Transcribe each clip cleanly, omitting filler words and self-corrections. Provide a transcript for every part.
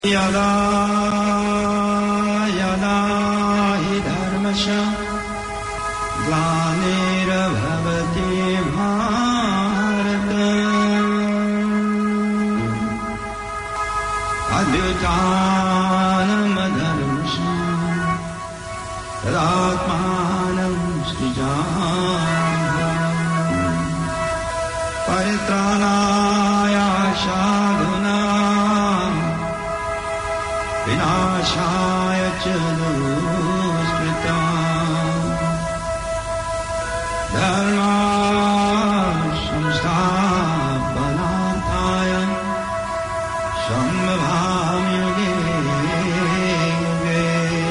यदा यदा हि धर्मस्य ग्लानिर्भवति भारत अद्युत्थानमधर्मस्य तदात्मानं सृजाम्यहम् परित्राणाय साधूनां विनाशाय च दुष्कृताम् धर्म संस्थापनार्थाय सम्भवामि युगे युगे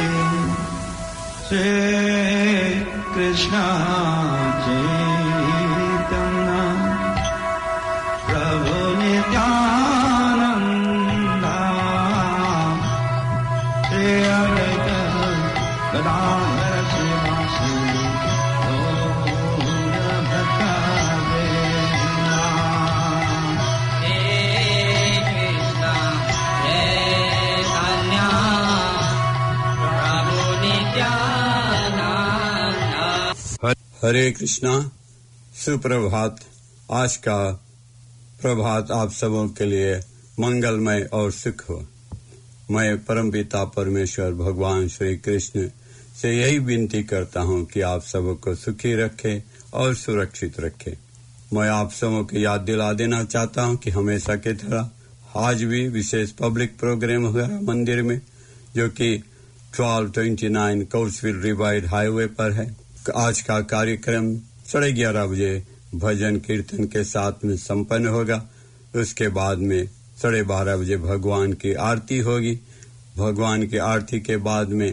श्री कृष्ण चैतन्य प्रभु नित्यानंद श्री अद्वैत गदाधर श्रीवासी हरे कृष्णा। सुप्रभात। आज का प्रभात आप सबों के लिए मंगलमय और सुख हो। मैं परमपिता परमेश्वर भगवान श्री कृष्ण से यही विनती करता हूँ कि आप सबों को सुखी रखे और सुरक्षित रखे। मैं आप सबों को याद दिला देना चाहता हूँ कि हमेशा की तरह आज भी विशेष पब्लिक प्रोग्राम हुआ मंदिर में, जो कि 1229 कोर्सविल रिवाइड हाईवे पर है। आज का कार्यक्रम 11:30 बजे भजन कीर्तन के साथ में संपन्न होगा। उसके बाद में 12:30 बजे भगवान की आरती होगी। भगवान की आरती के बाद में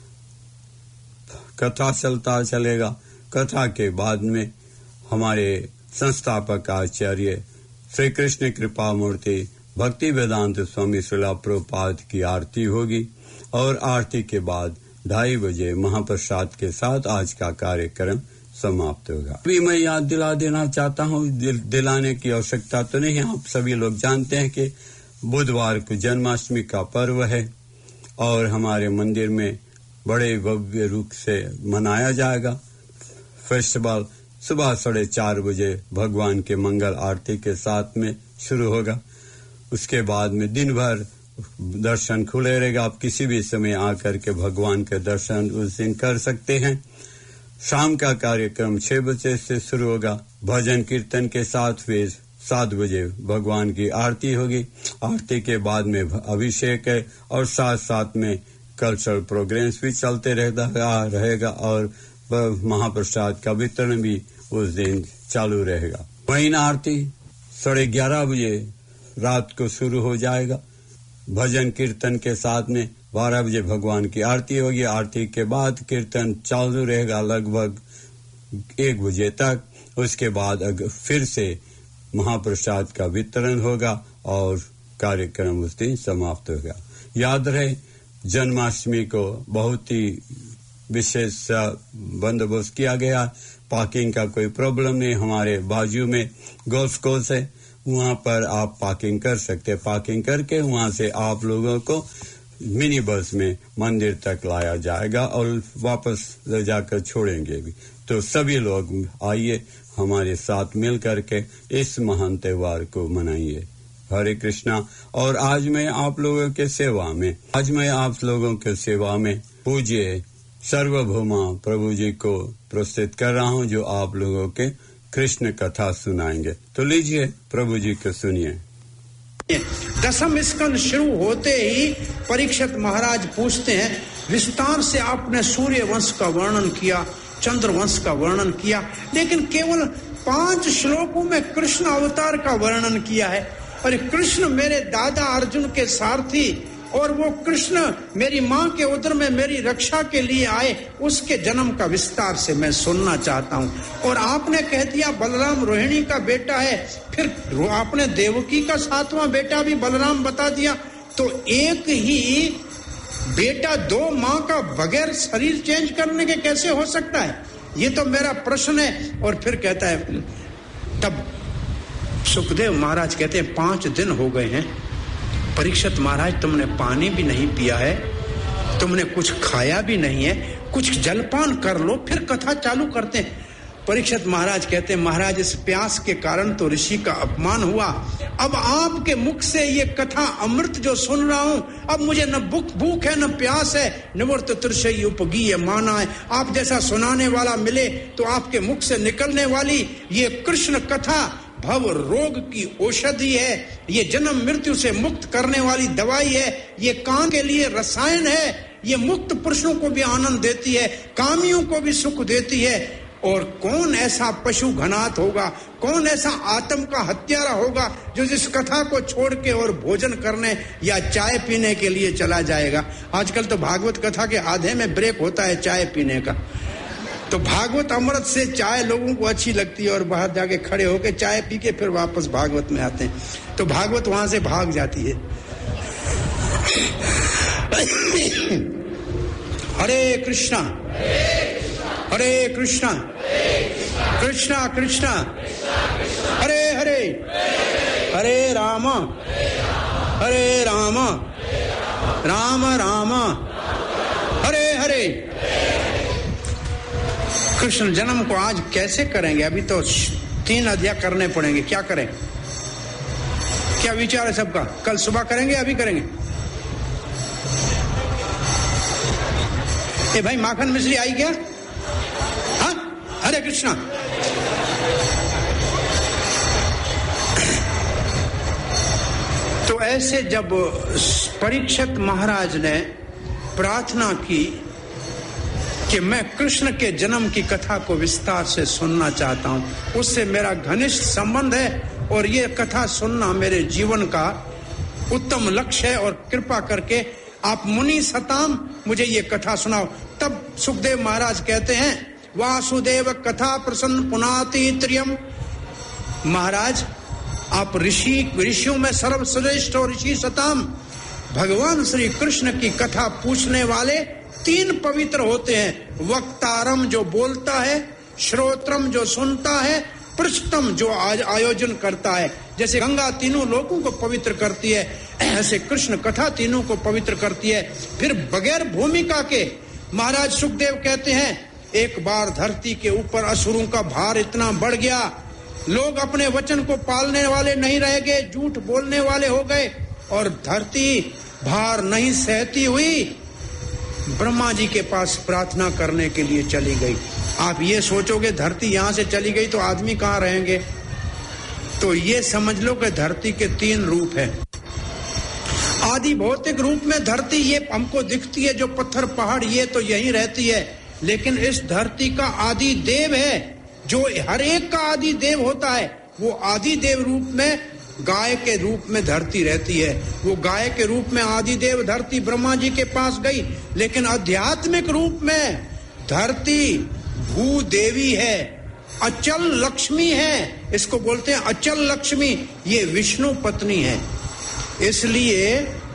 कथा चलता चलेगा। कथा के बाद में हमारे संस्थापक आचार्य श्री कृष्ण कृपा मूर्ति भक्ति वेदांत स्वामी श्रीला प्रभुपाद की आरती होगी और आरती के बाद 2:30 बजे महाप्रसाद के साथ आज का कार्यक्रम समाप्त होगा। अभी मैं याद दिला देना चाहता हूँ, दिलाने की आवश्यकता तो नहीं है, आप सभी लोग जानते हैं कि बुधवार को जन्माष्टमी का पर्व है और हमारे मंदिर में बड़े भव्य रूप से मनाया जाएगा। फेस्टिवल सुबह 4:30 बजे भगवान के मंगल आरती के साथ में शुरू होगा। उसके बाद में दिन भर दर्शन खुले रहेगा। आप किसी भी समय आकर के भगवान के दर्शन उस दिन कर सकते हैं। शाम का कार्यक्रम 6 बजे से शुरू होगा। भजन कीर्तन के साथ फिर 7 बजे भगवान की आरती होगी। आरती के बाद में अभिषेक है और साथ साथ में कल्चरल प्रोग्राम्स भी चलते रहेगा और महाप्रसाद का वितरण भी उस दिन चालू रहेगा। वहीं आरती 11:30 बजे रात को शुरू हो जाएगा। भजन कीर्तन के साथ में 12 बजे भगवान की आरती होगी। आरती के बाद कीर्तन चालू रहेगा लगभग 1 बजे तक। उसके बाद फिर से महाप्रसाद का वितरण होगा और कार्यक्रम उस दिन समाप्त होगा। याद रहे, जन्माष्टमी को बहुत ही विशेष बंदोबस्त किया गया। पार्किंग का कोई प्रॉब्लम नहीं। हमारे बाजू में गोल्फ कोर्स है, वहाँ पर आप पार्किंग कर सकते हैं। पार्किंग करके वहाँ से आप लोगों को मिनी बस में मंदिर तक लाया जाएगा और वापस ले जाकर छोड़ेंगे भी। तो सभी लोग आइए, हमारे साथ मिल करके इस महान त्योहार को मनाइए। हरे कृष्णा। और आज मैं आप लोगों के सेवा में पूज्य सर्वभौमा प्रभु जी को प्रस्तुत कर रहा हूँ, जो आप लोगों के कृष्ण कथा सुनाएंगे। तो लीजिए प्रभु जी को सुनिए। दसम स्कंद शुरू होते ही परीक्षित महाराज पूछते हैं, विस्तार से आपने सूर्य वंश का वर्णन किया, चंद्र वंश का वर्णन किया, लेकिन केवल 5 श्लोकों में कृष्ण अवतार का वर्णन किया है। और कृष्ण मेरे दादा अर्जुन के सारथी और वो कृष्ण मेरी माँ के उदर में मेरी रक्षा के लिए आए, उसके जन्म का विस्तार से मैं सुनना चाहता हूँ। और आपने कह दिया बलराम रोहिणी का बेटा है, फिर आपने देवकी का 7वां बेटा भी बलराम बता दिया। तो एक ही बेटा 2 माँ का बगैर शरीर चेंज करने के कैसे हो सकता है? ये तो मेरा प्रश्न है। और फिर कहता है, तब सुखदेव महाराज कहते हैं 5 दिन हो गए हैं परीक्षित महाराज, तुमने पानी भी नहीं पिया है, तुमने कुछ खाया भी नहीं है, कुछ जलपान कर लो, फिर कथा चालू करते हैं। परीक्षित महाराज कहते हैं, महाराज इस प्यास के कारण तो ऋषि का अपमान हुआ, अब आपके मुख से ये कथा अमृत जो सुन रहा हूं, अब मुझे न भूख है न प्यास है, निवृत्त तृषय उपगीय माना है। आप जैसा सुनाने वाला मिले तो आपके मुख से निकलने वाली ये कृष्ण कथा भव रोग की औषधि है, ये जन्म मृत्यु से मुक्त करने वाली दवाई है, ये कान के लिए रसायन है, ये मुक्त पुरुषों को भी आनंद देती है, कामियों को भी सुख देती है। और कौन ऐसा पशु घनात होगा, कौन ऐसा आत्म का हत्यारा होगा जो इस कथा को छोड़ के और भोजन करने या चाय पीने के लिए चला जाएगा। आजकल तो भागवत कथा के आधे में ब्रेक होता है चाय पीने का, तो भागवत अमृत से चाय लोगों को अच्छी लगती है और बाहर जाके खड़े होके चाय पी के फिर वापस भागवत में आते हैं, तो भागवत वहां से भाग जाती है। हरे कृष्णा हरे कृष्णा कृष्णा कृष्णा हरे हरे, हरे राम राम राम हरे हरे। कृष्ण जन्म को आज कैसे करेंगे? अभी तो 3 अध्याय करने पड़ेंगे, क्या करें? क्या विचार है सबका? कल सुबह करेंगे, अभी करेंगे? ए भाई, माखन मिश्री आई क्या? हाँ, हरे कृष्णा। तो ऐसे जब परीक्षित महाराज ने प्रार्थना की कि मैं कृष्ण के जन्म की कथा को विस्तार से सुनना चाहता हूं, उससे मेरा घनिष्ठ संबंध है और ये कथा सुनना मेरे जीवन का उत्तम लक्ष्य है, और कृपा करके आप मुनि सताम मुझे ये कथा सुनाओ। तब सुखदेव महाराज कहते हैं, वासुदेव कथा प्रसन्न पुनाति त्रियम। महाराज आप ऋषियों में सर्वश्रेष्ठ और ऋषि सताम, भगवान श्री कृष्ण की कथा पूछने वाले 3 पवित्र होते हैं। वक्तारम जो बोलता है, श्रोत्रम जो सुनता है, पृष्ठम जो आयोजन करता है। जैसे गंगा तीनों लोगों को पवित्र करती है, ऐसे कृष्ण कथा तीनों को पवित्र करती है। फिर बगैर भूमिका के महाराज सुखदेव कहते हैं, एक बार धरती के ऊपर असुरों का भार इतना बढ़ गया, लोग अपने वचन को पालने वाले नहीं रह गए, झूठ बोलने वाले हो गए और धरती भार नहीं सहती हुई ब्रह्मा जी के पास प्रार्थना करने के लिए चली गई। आप ये सोचोगे धरती यहां से चली गई तो आदमी कहां रहेंगे? तो ये समझ लो कि धरती के 3 रूप हैं। आदि भौतिक रूप में धरती ये हमको दिखती है, जो पत्थर पहाड़ ये तो यहीं रहती है, लेकिन इस धरती का आदि देव है, जो हर एक का आदि देव होता है। वो आदि देव रूप में गाय के रूप में धरती रहती है। वो गाय के रूप में आदि देव धरती ब्रह्मा जी के पास गई, लेकिन आध्यात्मिक रूप में धरती भूदेवी है, अचल लक्ष्मी है, इसको बोलते हैं अचल लक्ष्मी। ये विष्णु पत्नी है। इसलिए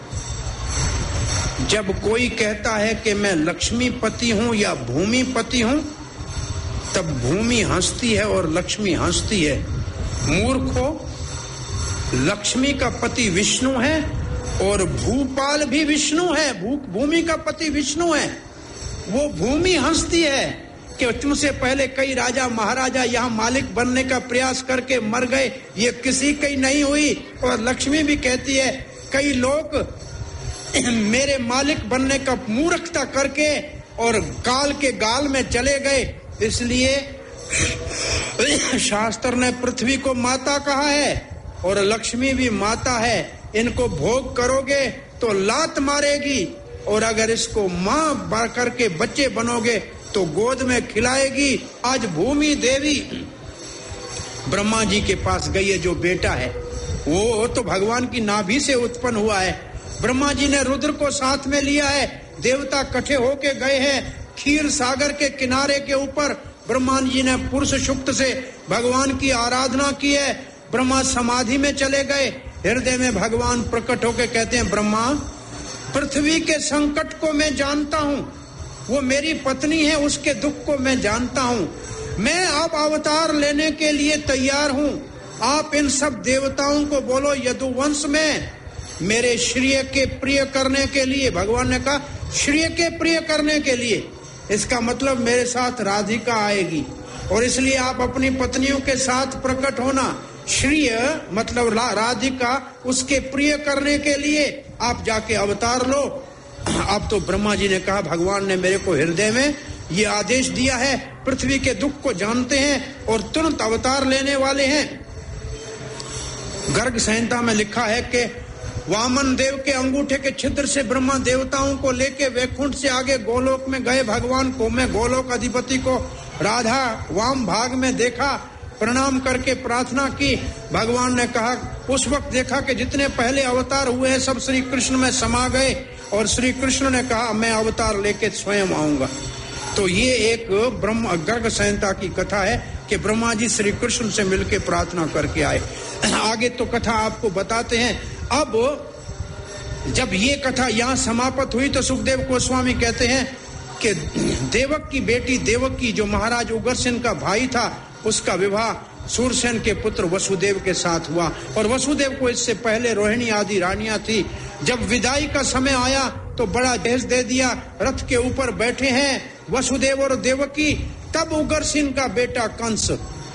जब कोई कहता है कि मैं लक्ष्मी पति हूं या भूमि पति हूं, तब भूमि हंसती है और लक्ष्मी हंसती है। मूर्खों, लक्ष्मी का पति विष्णु है और भूपाल भी विष्णु है, भूमि का पति विष्णु है। वो भूमि हंसती है कि तुमसे पहले कई राजा महाराजा यहाँ मालिक बनने का प्रयास करके मर गए, ये किसी की नहीं हुई। और लक्ष्मी भी कहती है, कई लोग मेरे मालिक बनने का मूर्खता करके और काल के गाल में चले गए। इसलिए शास्त्र ने पृथ्वी को माता कहा है और लक्ष्मी भी माता है। इनको भोग करोगे तो लात मारेगी, और अगर इसको माँ बढ़ करके बच्चे बनोगे तो गोद में खिलाएगी। आज भूमि देवी ब्रह्मा जी के पास गई है, जो बेटा है वो तो भगवान की नाभि से उत्पन्न हुआ है। ब्रह्मा जी ने रुद्र को साथ में लिया है, देवता इकट्ठे होके गए हैं क्षीर सागर के किनारे के ऊपर। ब्रह्मा जी ने पुरुष शुक्त से भगवान की आराधना की है। ब्रह्मा समाधि में चले गए, हृदय में भगवान प्रकट होकर कहते हैं, ब्रह्मा पृथ्वी के संकट को मैं जानता हूँ, वो मेरी पत्नी है, उसके दुख को मैं जानता हूँ, मैं अब अवतार लेने के लिए तैयार हूँ। आप इन सब देवताओं को बोलो यदुवंश में मेरे श्रेय के प्रिय करने के लिए, भगवान ने कहा श्रेय के प्रिय करने के लिए। इसका मतलब मेरे साथ राधिका आएगी और इसलिए आप अपनी पत्नियों के साथ प्रकट होना। श्रेय मतलब राधिका, उसके प्रिय करने के लिए आप जाके अवतार लो। अब तो ब्रह्मा जी ने कहा भगवान ने मेरे को हृदय में ये आदेश दिया है, पृथ्वी के दुख को जानते हैं और तुरंत अवतार लेने वाले हैं। गर्ग संहिता में लिखा है कि वामन देव के अंगूठे के छिद्र से ब्रह्मा देवताओं को लेके वैकुंठ से आगे गोलोक में गए। भगवान को मैं गोलोक अधिपति को राधा वाम भाग में देखा, प्रणाम करके प्रार्थना की। भगवान ने कहा, उस वक्त देखा कि जितने पहले अवतार हुए हैं सब श्री कृष्ण में समा गए और श्री कृष्ण ने कहा मैं अवतार लेके स्वयं आऊंगा। तो ये एक ब्रह्म गर्ग संहिता की कथा है कि ब्रह्मा जी श्री कृष्ण से मिलकर प्रार्थना करके आए। आगे तो कथा आपको बताते हैं। अब जब ये कथा यहाँ समाप्त हुई तो सुखदेव गोस्वामी कहते हैं कि देवक की बेटी देवकी जो महाराज उग्रसेन का भाई था, उसका विवाह सूरसेन के पुत्र वसुदेव के साथ हुआ और वसुदेव को इससे पहले रोहिणी आदि रानियां थी। जब विदाई का समय आया तो बड़ा दहेज दे दिया, रथ के ऊपर बैठे हैं वसुदेव और देवकी। तब उग्रसेन का बेटा कंस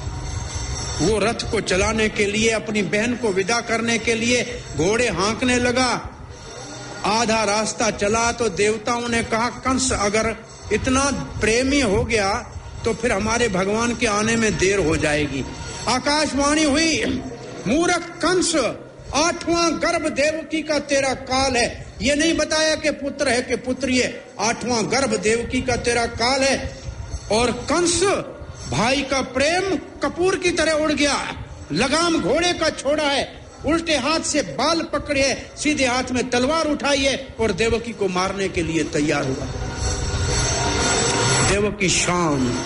वो रथ को चलाने के लिए, अपनी बहन को विदा करने के लिए घोड़े हाँकने लगा। आधा रास्ता चला तो देवताओं ने कहा कंस अगर इतना प्रेमी हो गया तो फिर हमारे भगवान के आने में देर हो जाएगी। आकाशवाणी हुई, मूर्ख कंस, 8वां गर्भ देवकी का तेरा काल है। ये नहीं बताया कि पुत्र है कि पुत्री है, 8वां गर्भ देवकी का तेरा काल है। और कंस भाई का प्रेम कपूर की तरह उड़ गया। लगाम घोड़े का छोड़ा है, उल्टे हाथ से बाल पकड़े है, सीधे हाथ में तलवार उठाई है और देवकी को मारने के लिए तैयार हुआ। देवकी शांत,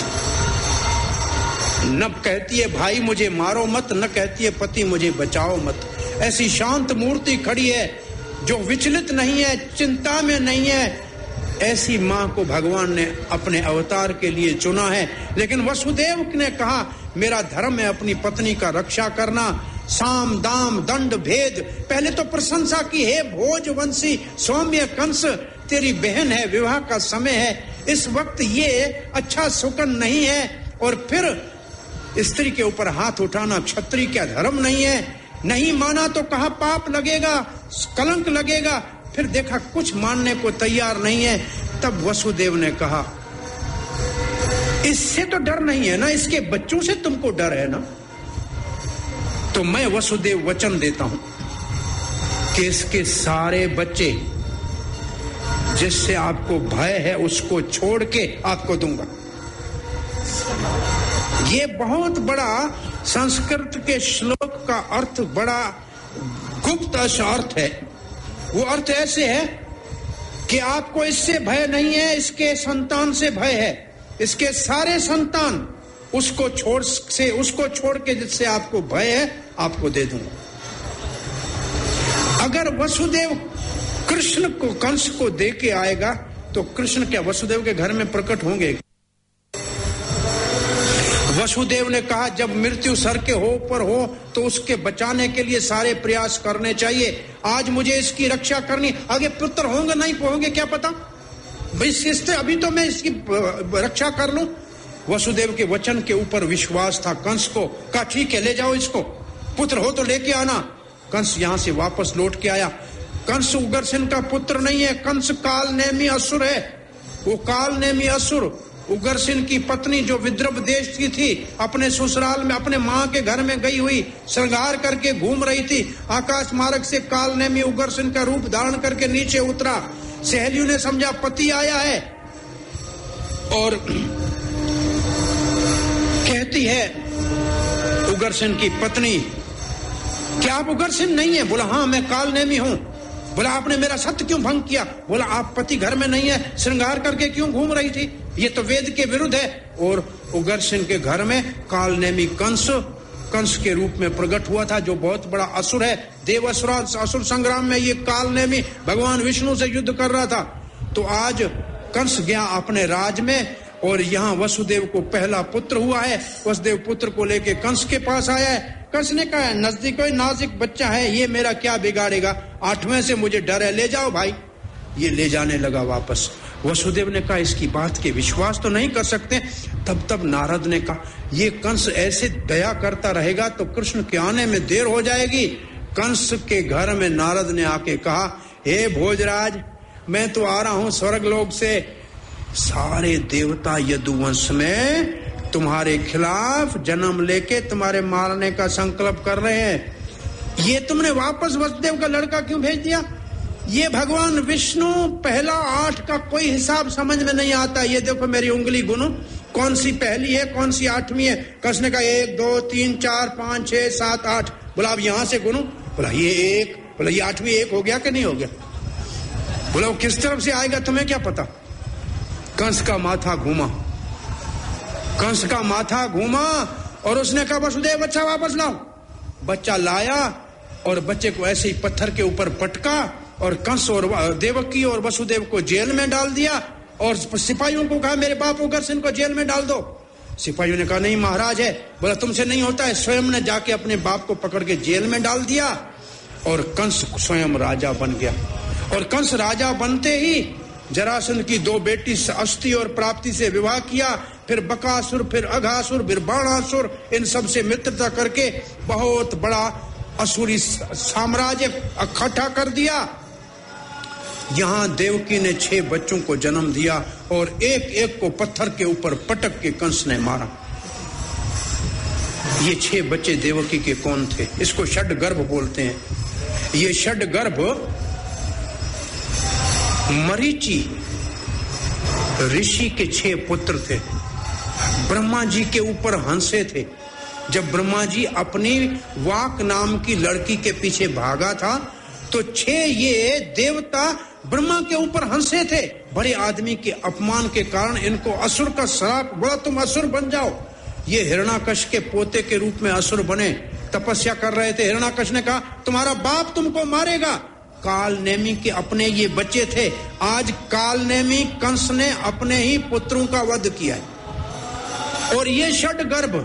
न कहती है भाई मुझे मारो मत, न कहती है पति मुझे बचाओ मत। ऐसी शांत मूर्ति खड़ी है जो विचलित नहीं है, चिंता में नहीं है। ऐसी मां को भगवान ने अपने अवतार के लिए चुना है। लेकिन वसुदेव ने कहा मेरा धर्म है अपनी पत्नी का रक्षा करना। साम दाम दंड भेद, पहले तो प्रशंसा की, हे भोजवंशी सौम्य कंस, तेरी बहन है, विवाह का समय है, इस वक्त ये अच्छा सुकन नहीं है। और फिर स्त्री के ऊपर हाथ उठाना क्षत्रिय का धर्म नहीं है। नहीं माना तो कहा पाप लगेगा, कलंक लगेगा। फिर देखा कुछ मानने को तैयार नहीं है। तब वसुदेव ने कहा इससे तो डर नहीं है ना, इसके बच्चों से तुमको डर है ना। तो मैं वसुदेव वचन देता हूं कि इसके सारे बच्चे जिससे आपको भय है उसको छोड़ के आपको दूंगा। ये बहुत बड़ा संस्कृत के श्लोक का अर्थ बड़ा गुप्त अर्थ है। वो अर्थ ऐसे है कि आपको इससे भय नहीं है, इसके संतान से भय है। इसके सारे संतान उसको छोड़ के जिससे आपको भय है आपको दे दूंगा। अगर वसुदेव कृष्ण को कंस को दे के आएगा तो कृष्ण क्या वसुदेव के घर में प्रकट होंगे? वसुदेव ने कहा जब मृत्यु सर के हो पर हो तो उसके बचाने के लिए सारे प्रयास करने चाहिए। आज मुझे इसकी रक्षा करनी, आगे पुत्र होंगे नहीं होंगे क्या पता, इससे अभी तो मैं इसकी रक्षा कर लूं। वसुदेव के वचन के ऊपर विश्वास था कंस को। कहा ठीक है ले जाओ इसको, पुत्र हो तो लेके आना। कंस यहां से वापस लौट के आया। कंस उग्रसेन का पुत्र नहीं है, कंस काल नेमी असुर है। वो काल नेमी असुर उग्रसेन की पत्नी जो विद्रभ देश की थी, अपने ससुराल में अपने मां के घर में गई हुई, श्रृंगार करके घूम रही थी। आकाश मार्ग से काल नेमी उग्रसेन का रूप धारण करके नीचे उतरा। सहेलियों ने समझा पति आया है और कहती है उग्रसेन की पत्नी क्या आप उग्रसेन नहीं है? बोला हाँ मैं काल नेमी हूं। बोला आपने मेरा सत्य क्यों भंग किया? बोला आप पति घर में नहीं है, श्रृंगार करके क्यों घूम रही थी? ये तो वेद के विरुद्ध है। और उग्रसेन के घर में काल नेमी कंस के रूप में प्रकट हुआ था, जो बहुत बड़ा असुर है। देव असुर संग्राम में ये काल नेमी भगवान विष्णु से युद्ध कर रहा था। तो आज कंस गया अपने राज में और यहाँ वसुदेव को पहला पुत्र हुआ है। वसुदेव पुत्र को लेके कंस के पास आया है। कंस ने कहा नजदीक कोई नाजुक बच्चा है, ये मेरा क्या बिगाड़ेगा, 8वें से मुझे डर है, ले जाओ भाई। ये ले जाने लगा वापस। वसुदेव ने कहा इसकी बात के विश्वास तो नहीं कर सकते। तब नारद ने कहा ये कंस ऐसे दया करता रहेगा तो कृष्ण के आने में देर हो जाएगी। कंस के घर में नारद ने आके कहा, हे भोजराज, मैं तो आ रहा हूं स्वर्गलोक से, सारे देवता यदुवंश में तुम्हारे खिलाफ जन्म लेके तुम्हारे मारने का संकल्प कर रहे हैं। ये तुमने वापस वसुदेव का लड़का क्यों भेज दिया? ये भगवान विष्णु पहला 8 का कोई हिसाब समझ में नहीं आता। ये देखो मेरी उंगली गुनो, कौन सी पहली है कौन सी 8वीं है। कंस ने कहा 1 2 3 4 5 6 7 8। बोला अब यहां से गुनो। बोला ये 1, बोला ये 8वीं 1 हो गया कि नहीं हो गया? बोला वो किस तरफ से आएगा तुम्हें क्या पता? कंस का माथा घूमा, कंस का माथा घूमा और उसने कहा वसुदेव बच्चा वापस लाओ। बच्चा लाया और बच्चे को ऐसे ही पत्थर के ऊपर पटका और कंस और देवकी और वसुदेव को जेल में डाल दिया और सिपाहियों को कहा मेरे बाप उग्रसेन इनको जेल में डाल दो। सिपाहियों ने कहा नहीं महाराज है। बोला तुमसे नहीं होता है। स्वयं ने जाके अपने बाप को पकड़ के जेल में डाल दिया और कंस स्वयं राजा बन गया। और कंस राजा बनते ही जरासंध की 2 बेटी अस्थि और प्राप्ति से विवाह किया, फिर बकासुर, फिर अघासुर, फिर बाणासुर, इन सब से मित्रता करके बहुत बड़ा असुरी साम्राज्य इकट्ठा कर दिया। यहां देवकी ने 6 बच्चों को जन्म दिया और एक एक को पत्थर के ऊपर पटक के कंस ने मारा। ये 6 बच्चे देवकी के कौन थे? इसको षड्गर्भ बोलते हैं। ये षड्गर्भ मरीचि ऋषि के 6 पुत्र थे। ब्रह्मा जी के ऊपर हंसे थे। जब ब्रह्मा जी अपनी वाक नाम की लड़की के पीछे भागा था तो 6 ये देवता ब्रह्मा के ऊपर हंसे थे। बड़े आदमी के अपमान के कारण इनको असुर का श्राप, बोला तुम असुर बन जाओ। ये हिरण्याकश के पोते के रूप में असुर बने, तपस्या कर रहे थे। हिरण्याकश ने कहा तुम्हारा बाप तुमको मारेगा। काल नेमी के अपने ये बच्चे थे। आज काल नेमी कंस ने अपने ही पुत्रों का वध किया है। और ये षड्गर्भ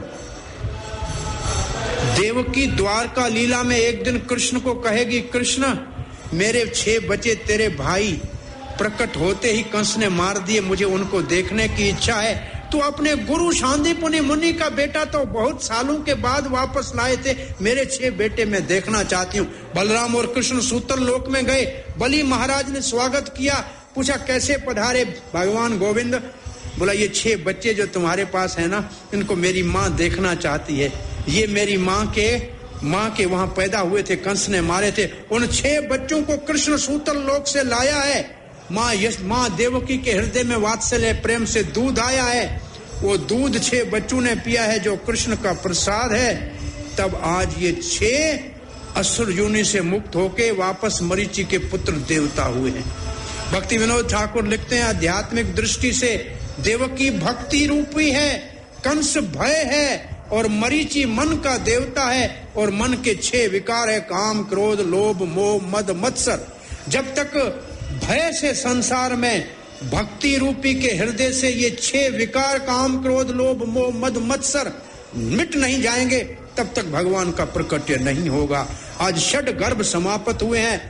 देवकी द्वारका लीला में एक दिन कृष्ण को कहेगी, कृष्ण मेरे 6 बच्चे तेरे भाई प्रकट होते ही कंस ने मार दिए, मुझे उनको देखने की इच्छा है। तू अपने गुरु शांतिपुनि मुनि का बेटा तो बहुत सालों के बाद वापस लाए थे, मेरे 6 बेटे मैं देखना चाहती हूँ। बलराम और कृष्ण सूतर लोक में गए। बलि महाराज ने स्वागत किया, पूछा कैसे पधारे भगवान गोविंद? बोला ये 6 बच्चे जो तुम्हारे पास है ना, इनको मेरी माँ देखना चाहती है। ये मेरी माँ के वहां पैदा हुए थे, कंस ने मारे थे। उन 6 बच्चों को कृष्ण सूतर लोक से लाया है। माँ देवकी के हृदय में वात्सल्य प्रेम से दूध आया है। वो दूध 6 बच्चों ने पिया है जो कृष्ण का प्रसाद है। तब आज ये 6 असुर योनि से मुक्त होके वापस मरीचि के पुत्र देवता हुए हैं। भक्ति विनोद ठाकुर लिखते हैं आध्यात्मिक दृष्टि से देवकी भक्ति रूपी है, कंस भय है और मरीचि मन का देवता है। और मन के 6 विकार है, काम क्रोध लोभ मोह मद मत्सर। जब तक भय से संसार में भक्ति रूपी के हृदय से ये 6 विकार काम क्रोध लोभ मोह मद मत्सर मिट नहीं जाएंगे तब तक भगवान का प्रकट्य नहीं होगा। आज षड्गर्भ समाप्त हुए हैं।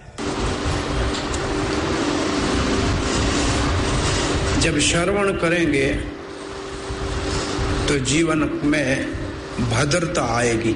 जब श्रवण करेंगे तो जीवन में भद्रता आएगी।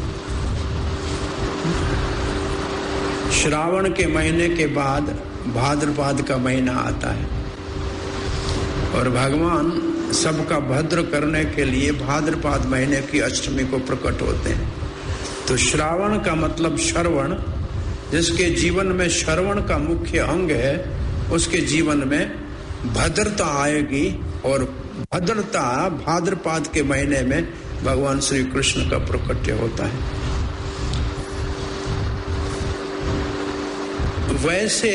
श्रावण के महीने के बाद भाद्रपद का महीना आता है और भगवान सबका भद्र करने के लिए भाद्रपद महीने की अष्टमी को प्रकट होते हैं। तो श्रावण का मतलब श्रवण, जिसके जीवन में श्रवण का मुख्य अंग है उसके जीवन में भद्रता आएगी। और भद्रता भाद्रपद के महीने में भगवान श्री कृष्ण का प्रकट्य होता है। वैसे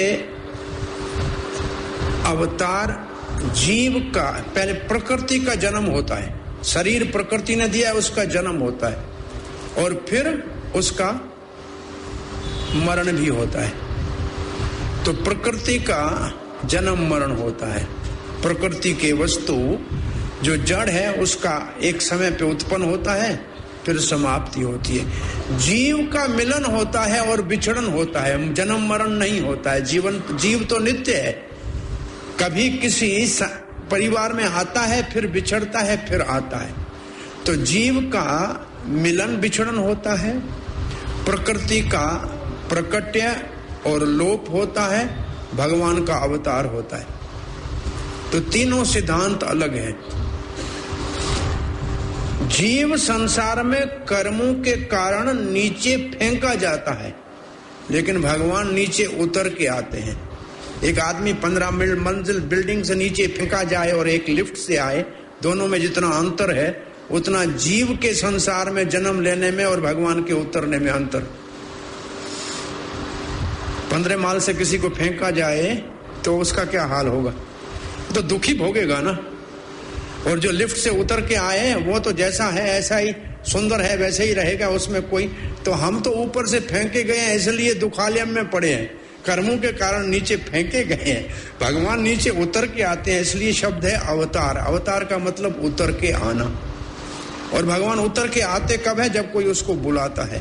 अवतार जीव का पहले प्रकृति का जन्म होता है, शरीर प्रकृति ने दिया है उसका जन्म होता है और फिर उसका मरण भी होता है। तो प्रकृति का जन्म मरण होता है। प्रकृति के वस्तु जो जड़ है उसका एक समय पे उत्पन्न होता है, फिर समाप्ति होती है। जीव का मिलन होता है और बिछड़न होता है, जन्म मरण नहीं होता है। जीव तो नित्य है, कभी किसी परिवार में आता है, फिर बिछड़ता है, फिर आता है। तो जीव का मिलन बिछड़न होता है, प्रकृति का प्रकट्य और लोप होता है, भगवान का अवतार होता है। तो तीनों सिद्धांत अलग हैं। जीव संसार में कर्मों के कारण नीचे फेंका जाता है, लेकिन भगवान नीचे उतर के आते हैं। एक आदमी 15 मंजिल बिल्डिंग से नीचे फेंका जाए और एक लिफ्ट से आए, दोनों में जितना अंतर है उतना जीव के संसार में जन्म लेने में और भगवान के उतरने में अंतर। 15 माल से किसी को फेंका जाए तो उसका क्या हाल होगा? तो दुखी भोगेगा ना। और जो लिफ्ट से उतर के आए वो तो जैसा है ऐसा ही सुंदर है, वैसे ही रहेगा, उसमें कोई। तो हम तो ऊपर से फेंके गए हैं, इसलिए दुखालय में पड़े हैं, कर्मों के कारण नीचे फेंके गए हैं। भगवान नीचे उतर के आते हैं, इसलिए शब्द है अवतार। अवतार का मतलब उतर के आना। और भगवान उतर के आते कब है? जब कोई उसको बुलाता है।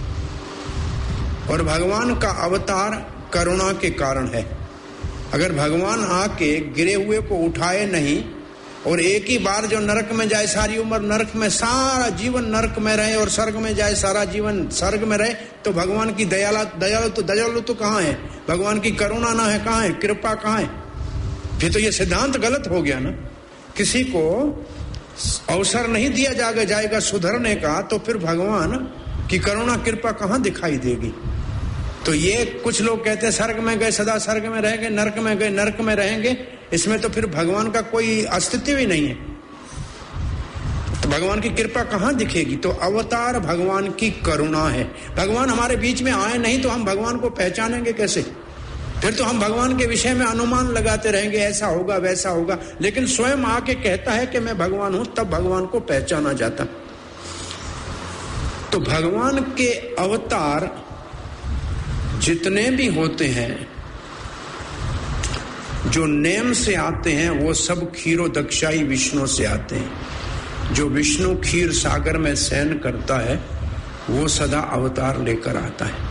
और भगवान का अवतार करुणा के कारण है। अगर भगवान आके गिरे हुए को उठाए नहीं और एक ही बार जो नरक में जाए, सारी उम्र नरक में, सारा जीवन नरक में रहे, और स्वर्ग में जाए, सारा जीवन स्वर्ग में रहे, तो भगवान की दयालु तो कहाँ है? भगवान की करुणा ना है, कहाँ है? कृपा कहाँ है? फिर तो ये सिद्धांत गलत हो गया ना। किसी को अवसर नहीं दिया जाएगा सुधरने का, तो फिर भगवान की करुणा कृपा कहाँ दिखाई देगी? तो ये कुछ लोग कहते हैं स्वर्ग में गए सदा स्वर्ग में रहेंगे, नरक में गए नरक में रहेंगे। इसमें तो फिर भगवान का कोई अस्तित्व ही नहीं है, तो भगवान की कृपा कहाँ दिखेगी? तो अवतार भगवान की करुणा है। भगवान हमारे बीच में आए नहीं तो हम भगवान को पहचानेंगे कैसे? फिर तो हम भगवान के विषय में अनुमान लगाते रहेंगे, ऐसा होगा वैसा होगा। लेकिन स्वयं आके कहता है कि मैं भगवान हूं, तब भगवान को पहचाना जाता। तो भगवान के अवतार जितने भी होते हैं, जो नेम से आते हैं, वो सब क्षीरो दक्षाई विष्णु से आते हैं। जो विष्णु क्षीर सागर में शयन करता है वो सदा अवतार लेकर आता है।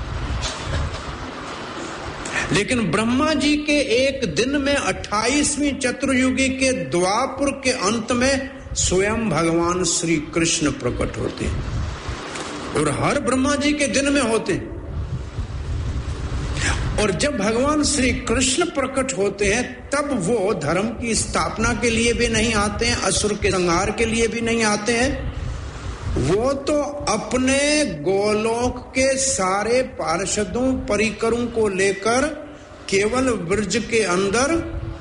लेकिन ब्रह्मा जी के एक दिन में 28वीं चतुर्युगी के द्वापर के अंत में स्वयं भगवान श्री कृष्ण प्रकट होते हैं, और हर ब्रह्मा जी के दिन में होते हैं। और जब भगवान श्री कृष्ण प्रकट होते हैं तब वो धर्म की स्थापना के लिए भी नहीं आते हैं, असुर के संहार के लिए भी नहीं आते हैं। वो तो अपने गोलोक के सारे पार्षदों परिकरों को लेकर केवल ब्रज के अंदर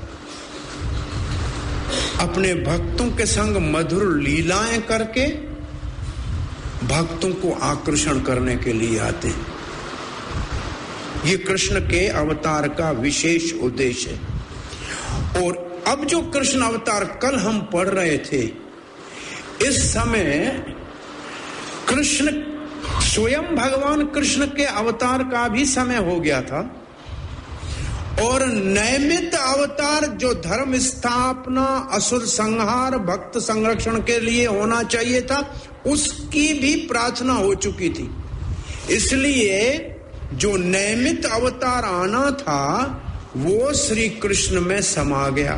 अपने भक्तों के संग मधुर लीलाएं करके भक्तों को आकर्षण करने के लिए आते हैं। ये कृष्ण के अवतार का विशेष उद्देश्य है। और अब जो कृष्ण अवतार कल हम पढ़ रहे थे, इस समय कृष्ण स्वयं भगवान कृष्ण के अवतार का भी समय हो गया था, और नैमित्त अवतार जो धर्म स्थापना, असुर संहार, भक्त संरक्षण के लिए होना चाहिए था, उसकी भी प्रार्थना हो चुकी थी। इसलिए जो नैमित्त अवतार आना था वो श्री कृष्ण में समा गया।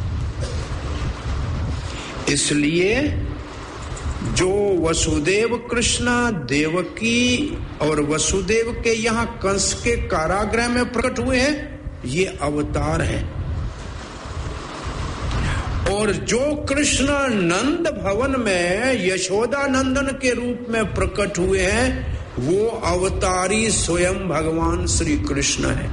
इसलिए जो वसुदेव कृष्ण देवकी और वसुदेव के यहाँ कंस के कारागृह में प्रकट हुए हैं, ये अवतार है। और जो कृष्ण नंद भवन में यशोदा नंदन के रूप में प्रकट हुए हैं, वो अवतारी स्वयं भगवान श्री कृष्ण है।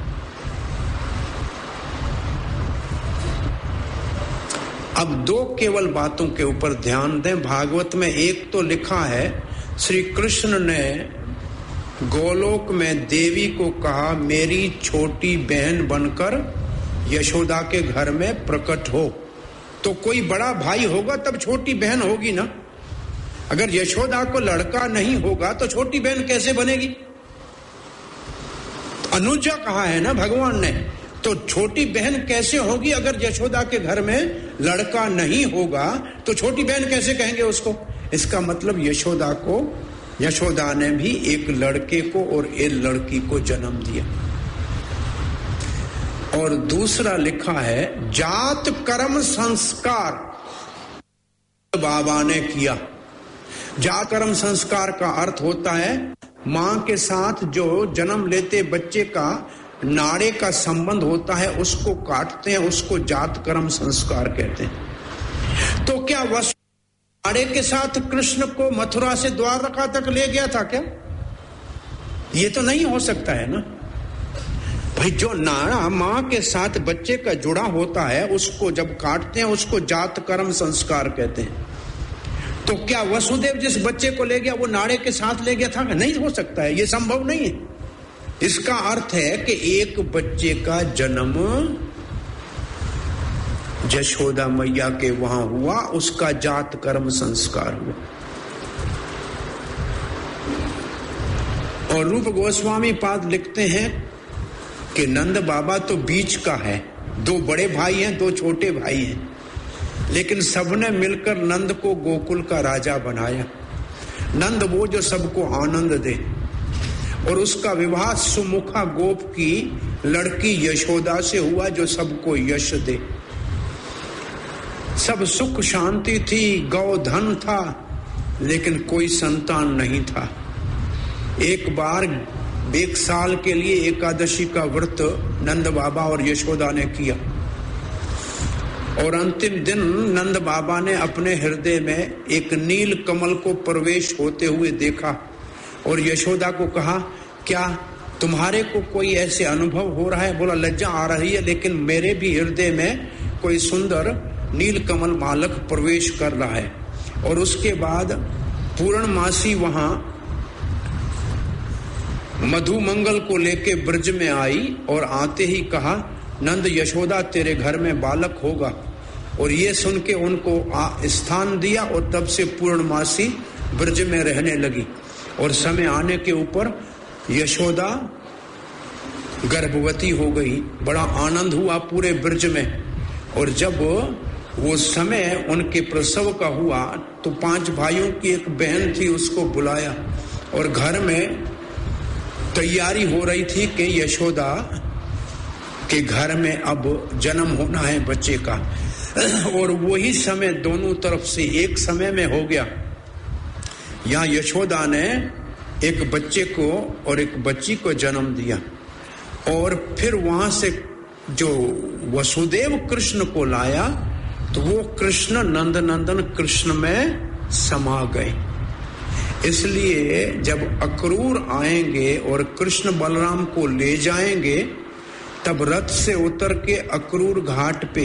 अब दो केवल बातों के ऊपर ध्यान दें। भागवत में एक तो लिखा है श्री कृष्ण ने गोलोक में देवी को कहा मेरी छोटी बहन बनकर यशोदा के घर में प्रकट हो। तो कोई बड़ा भाई होगा तब छोटी बहन होगी ना। अगर यशोदा को लड़का नहीं होगा तो छोटी बहन कैसे बनेगी? अनुजा कहा है ना भगवान ने, तो छोटी बहन कैसे होगी? अगर यशोदा के घर में लड़का नहीं होगा तो छोटी बहन कैसे कहेंगे उसको? इसका मतलब यशोदा को यशोदा ने भी एक लड़के को और एक लड़की को जन्म दिया। और दूसरा लिखा है जात कर्म संस्कार बाबा ने किया। जात कर्म संस्कार का अर्थ होता है मां के साथ जो जन्म लेते बच्चे का नाड़े का संबंध होता है उसको काटते हैं, उसको जात कर्म संस्कार कहते हैं। तो क्या वसु नाड़े के साथ कृष्ण को मथुरा से द्वारका तक ले गया था क्या? ये तो नहीं हो सकता है ना भाई। जो नाड़ा मां के साथ बच्चे का जुड़ा होता है उसको जब काटते हैं उसको जात कर्म संस्कार कहते हैं। तो क्या वसुदेव जिस बच्चे को ले गया वो नाड़े के साथ ले गया था? नहीं हो सकता है, ये संभव नहीं है। इसका अर्थ है कि एक बच्चे का जन्म यशोदा मैया के वहां हुआ, उसका जात कर्म संस्कार हुआ। और रूप गोस्वामी पाद लिखते हैं कि नंद बाबा तो बीच का है, 2 बड़े भाई हैं 2 छोटे भाई हैं, लेकिन सबने मिलकर नंद को गोकुल का राजा बनाया। नंद वो जो सबको आनंद दे। और उसका विवाह सुमुखा गोप की लड़की यशोदा से हुआ जो सबको यश दे। सब सुख शांति थी, गौ धन था, लेकिन कोई संतान नहीं था। एक बार 1 साल के लिए एकादशी का व्रत नंद बाबा और यशोदा ने किया। और अंतिम दिन नंद बाबा ने अपने हृदय में एक नील कमल को प्रवेश होते हुए देखा और यशोदा को कहा, क्या तुम्हारे को कोई ऐसे अनुभव हो रहा है? बोला, लज्जा आ रही है, लेकिन मेरे भी हृदय में कोई सुंदर नील कमल बालक प्रवेश कर रहा है। और उसके बाद पूर्णमासी वहां मधुमंगल को लेके ब्रज में आई और आते ही कहा, नंद यशोदा तेरे घर में बालक होगा। और ये सुन के उनको स्थान दिया और तब से पूर्णमासी ब्रज में रहने लगी। और समय आने के ऊपर यशोदा गर्भवती हो गई। बड़ा आनंद हुआ पूरे ब्रज में। और जब वो समय उनके प्रसव का हुआ तो 5 भाइयों की एक बहन थी, उसको बुलाया और घर में तैयारी हो रही थी कि यशोदा के घर में अब जन्म होना है बच्चे का। और वही समय दोनों तरफ से एक समय में हो गया। यहाँ यशोदा ने एक बच्चे को और एक बच्ची को जन्म दिया। और फिर वहां से जो वसुदेव कृष्ण को लाया तो वो कृष्ण नंद नंदन कृष्ण में समा गए। इसलिए जब अक्रूर आएंगे और कृष्ण बलराम को ले जाएंगे तब रथ से उतर के अक्रूर घाट पे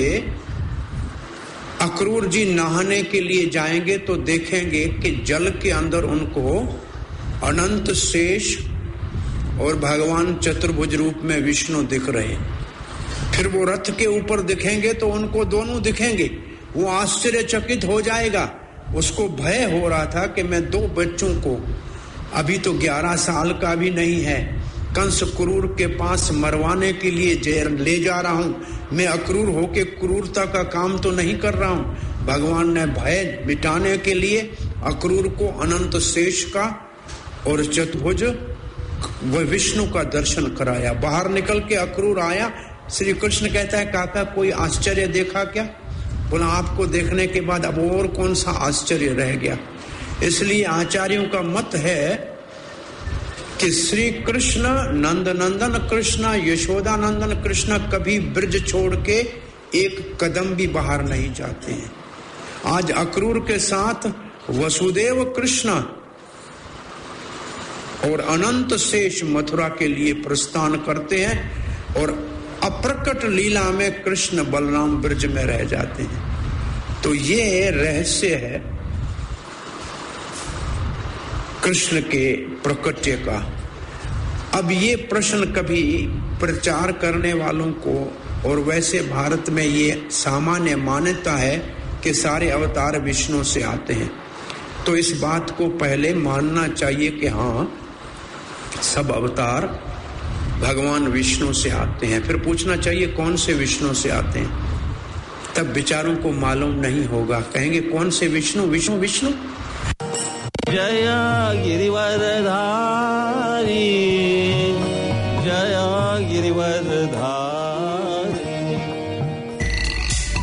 अक्रूर जी नहाने के लिए जाएंगे तो देखेंगे कि जल के अंदर उनको अनंत शेष और भगवान चतुर्भुज रूप में विष्णु दिख रहे। फिर वो रथ के ऊपर दिखेंगे तो उनको दोनों दिखेंगे। वो आश्चर्यचकित हो जाएगा। उसको भय हो रहा था कि मैं 2 बच्चों को, अभी तो 11 साल का भी नहीं है, कंस क्रूर के पास मरवाने के लिए ले जा रहा हूं। मैं अक्रूर होके क्रूरता का काम तो नहीं कर रहा हूं। भगवान ने भय मिटाने के लिए अक्रूर को अनंत शेष का और चतुर्भुज वह विष्णु का दर्शन कराया। बाहर निकल के अक्रूर आया। श्री कृष्ण कहता है, काका कोई आश्चर्य देखा क्या? बोला, आपको देखने के बाद अब और कौन सा आश्चर्य रह गया। इसलिए आचार्यों का मत है कि श्री कृष्ण नंद नंदन कृष्ण यशोदा नंदन कृष्ण कभी ब्रज छोड़ के एक कदम भी बाहर नहीं जाते हैं। आज अक्रूर के साथ वसुदेव कृष्ण और अनंत शेष मथुरा के लिए प्रस्थान करते हैं और अप्रकट लीला में कृष्ण बलराम ब्रज में रह जाते हैं। तो ये रहस्य है कृष्ण के प्रकट्य का। अब ये प्रश्न कभी प्रचार करने वालों को, और वैसे भारत में ये सामान्य मान्यता है कि सारे अवतार विष्णु से आते हैं, तो इस बात को पहले मानना चाहिए कि हाँ सब अवतार भगवान विष्णु से आते हैं। फिर पूछना चाहिए कौन से विष्णु से आते हैं। तब बेचारों को मालूम नहीं होगा, कहेंगे कौन से विष्णु? विष्णु विष्णु जय गिरिवरधारी